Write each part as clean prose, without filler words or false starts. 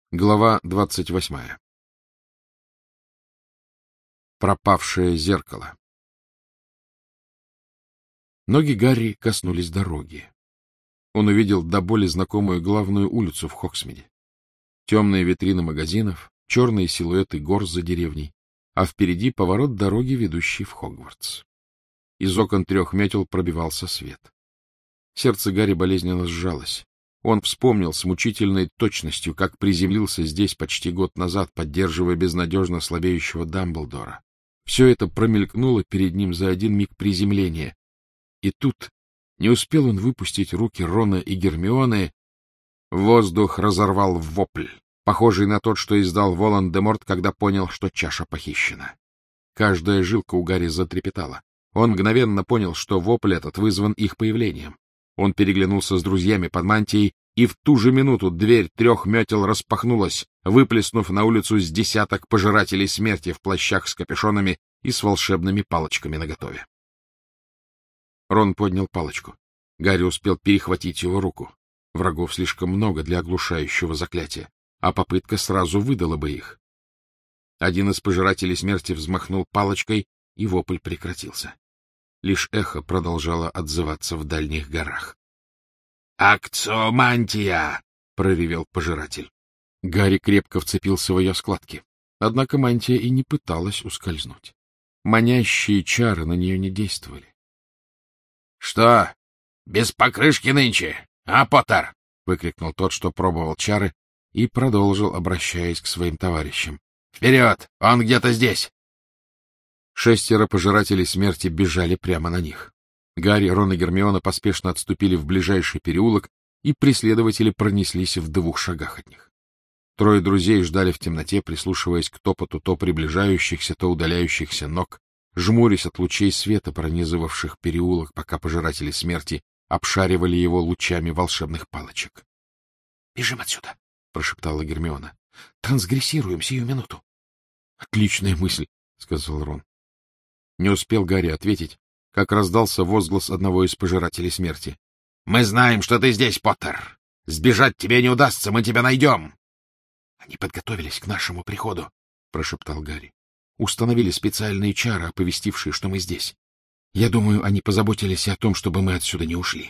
Глава 28. Пропавшее зеркало. Ноги Гарри коснулись дороги. Он увидел до боли знакомую главную улицу в Хоксмиде. Темные витрины магазинов, черные силуэты гор за деревней, а впереди поворот дороги, ведущий в Хогвартс. Из окон 3 метел пробивался свет. Сердце Гарри болезненно сжалось. Он вспомнил с мучительной точностью, как приземлился здесь почти год назад, поддерживая безнадежно слабеющего Дамблдора. Все это промелькнуло перед ним за один миг приземления. И тут, не успел он выпустить руки Рона и Гермионы, воздух разорвал вопль, похожий на тот, что издал Волан-де-Морт, когда понял, что чаша похищена. Каждая жилка у Гарри затрепетала. Он мгновенно понял, что вопль этот вызван их появлением. Он переглянулся с друзьями под мантией, и в ту же минуту дверь 3 метел распахнулась, выплеснув на улицу с десяток пожирателей смерти в плащах с капюшонами и с волшебными палочками наготове. Рон поднял палочку. Гарри успел перехватить его руку. Врагов слишком много для оглушающего заклятия, а попытка сразу выдала бы их. Один из пожирателей смерти взмахнул палочкой, и вопль прекратился. Лишь эхо продолжало отзываться в дальних горах. — Акциомантия! — проревел пожиратель. Гарри крепко вцепился в ее складки. Однако мантия и не пыталась ускользнуть. Манящие чары на нее не действовали. — Что, без покрышки нынче, а, Поттер? — выкрикнул тот, что пробовал чары, и продолжил, обращаясь к своим товарищам. — Вперед! Он где-то здесь! 6 пожирателей смерти бежали прямо на них. Гарри, Рон и Гермиона поспешно отступили в ближайший переулок, и преследователи пронеслись в 2 шагах от них. 3 друзей ждали в темноте, прислушиваясь к топоту то приближающихся, то удаляющихся ног, жмурясь от лучей света, пронизывавших переулок, пока пожиратели смерти обшаривали его лучами волшебных палочек. — Бежим отсюда! — прошептала Гермиона. — Трансгрессируем сию минуту. — Отличная мысль! — сказал Рон. Не успел Гарри ответить, как раздался возглас одного из пожирателей смерти. — Мы знаем, что ты здесь, Поттер! Сбежать тебе не удастся, мы тебя найдем! — Они подготовились к нашему приходу, — прошептал Гарри. — Установили специальные чары, оповестившие, что мы здесь. Я думаю, они позаботились о том, чтобы мы отсюда не ушли.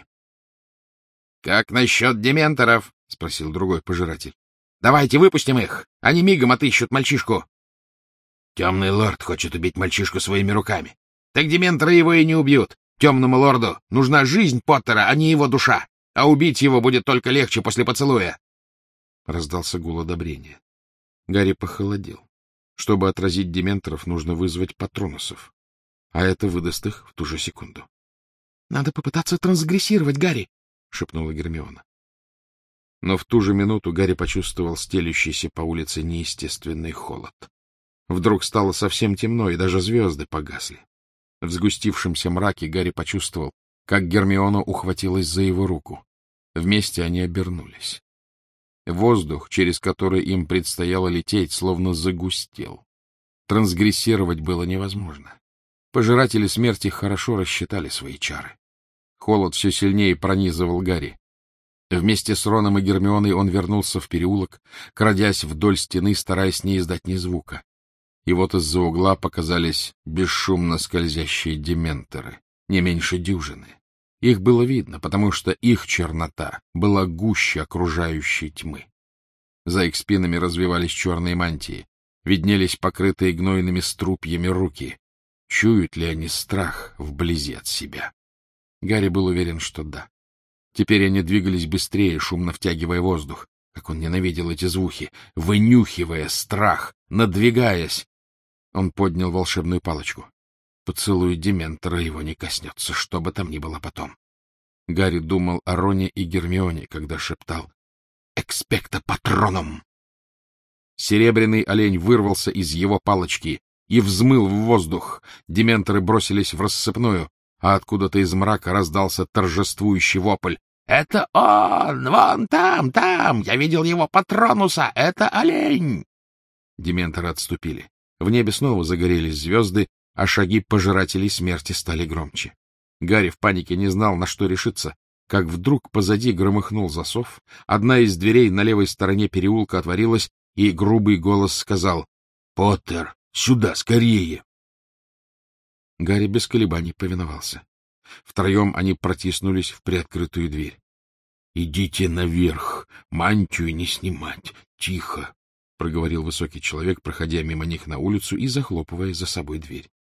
— Как насчет дементоров? — спросил другой пожиратель. — Давайте выпустим их, они мигом отыщут мальчишку. Темный лорд хочет убить мальчишку своими руками. Так дементоры его и не убьют. Темному лорду нужна жизнь Поттера, а не его душа. А убить его будет только легче после поцелуя. Раздался гул одобрения. Гарри похолодел. Чтобы отразить дементоров, нужно вызвать патронусов. А это выдаст их в ту же секунду. — Надо попытаться трансгрессировать, Гарри, — шепнула Гермиона. Но в ту же минуту Гарри почувствовал стелющийся по улице неестественный холод. Вдруг стало совсем темно, и даже звезды погасли. В сгустившемся мраке Гарри почувствовал, как Гермиона ухватилась за его руку. Вместе они обернулись. Воздух, через который им предстояло лететь, словно загустел. Трансгрессировать было невозможно. Пожиратели смерти хорошо рассчитали свои чары. Холод все сильнее пронизывал Гарри. Вместе с Роном и Гермионой он вернулся в переулок, крадясь вдоль стены, стараясь не издать ни звука. И вот из-за угла показались бесшумно скользящие дементоры, не меньше дюжины. Их было видно, потому что их чернота была гуще окружающей тьмы. За их спинами развивались черные мантии, виднелись покрытые гнойными струпьями руки. Чуют ли они страх вблизи от себя? Гарри был уверен, что да. Теперь они двигались быстрее, шумно втягивая воздух. Как он ненавидел эти звуки, вынюхивая страх, надвигаясь. Он поднял волшебную палочку. Поцелуй дементора его не коснется, что бы там ни было потом. Гарри думал о Роне и Гермионе, когда шептал «Экспекто патроном». Серебряный олень вырвался из его палочки и взмыл в воздух. Дементоры бросились в рассыпную, а откуда-то из мрака раздался торжествующий вопль. — Это он! Вон там, там! Я видел его патронуса! Это олень! Дементоры отступили. В небе снова загорелись звезды, а шаги пожирателей смерти стали громче. Гарри в панике не знал, на что решиться. как вдруг позади громыхнул засов, одна из дверей на левой стороне переулка отворилась, и грубый голос сказал: — Поттер, сюда, скорее! Гарри без колебаний повиновался. Втроем они протиснулись в приоткрытую дверь. — Идите наверх, мантию не снимать, тихо! — проговорил высокий человек, проходя мимо них на улицу и захлопывая за собой дверь.